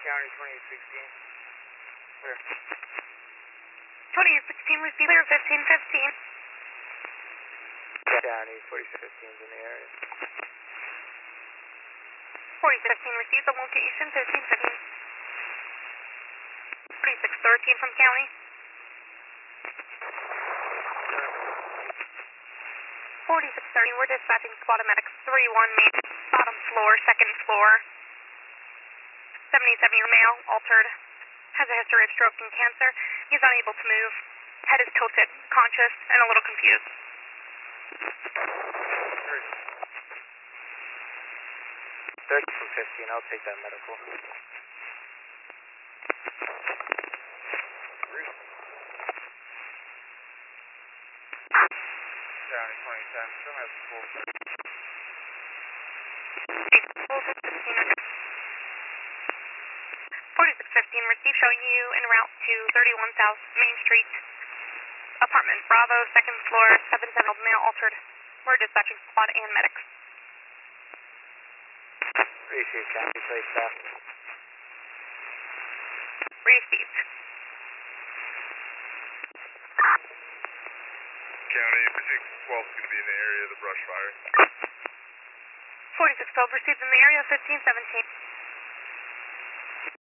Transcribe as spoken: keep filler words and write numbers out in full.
County, twenty-eight sixteen. Clear. twenty-eight sixteen, receive clear, fifteen fifteen. County, forty-six fifteen is in the area. forty-six fifteen, receive the location, fifteen fifteen. forty-six thirteen from County. forty-six thirty, we're dispatching squad of medics three one main, bottom floor, second floor. seventy-seven year male, altered, has a history of stroke and cancer. He's unable to move, head is tilted, conscious, and a little confused. thirty from fifteen, I'll take that medical. County, twenty ten, still has full. forty-six fifteen, receive showing you en route to thirty-one South Main Street, apartment Bravo, second floor, seven seven male altered. We're dispatching squad and medics. Receive, County, place staff. Received. County, Precinct twelve is going to be in the area of the brush fire. forty-six twelve, received in the area, fifteen seventeen.